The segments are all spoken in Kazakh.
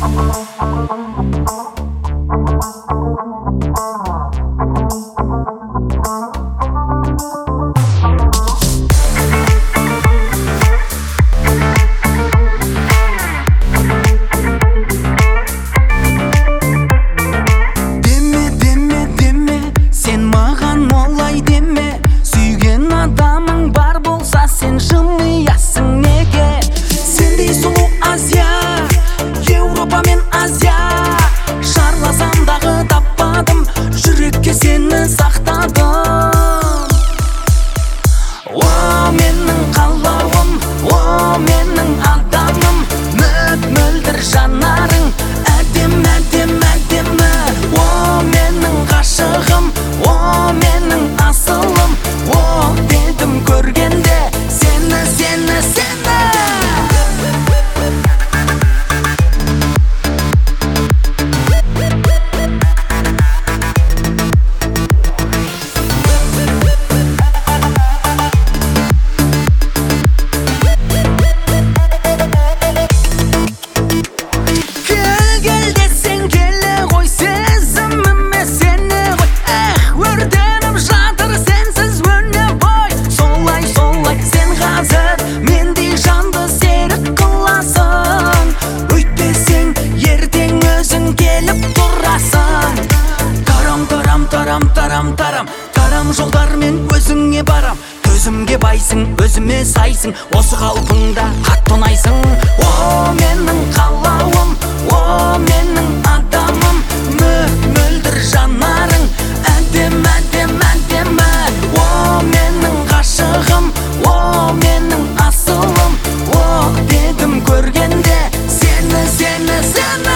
Тарам жолдармен өзіңе барам, төзімге байсың, өзіме сайсың, осы қалпыңда қатты ұнайсың. О, менің қалауым, о, менің адамым, мөлдір жанарың, әдем, әдем, әдемі. О, менің ғашығым, о, менің асылым, о, дедім көргенде сені, сені, сені.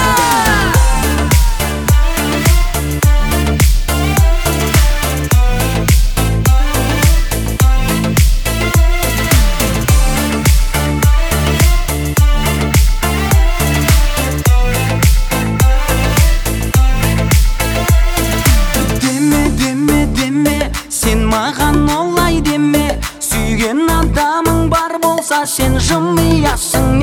Маған олай деме, сүйген адамың бар болса, сен жымиясың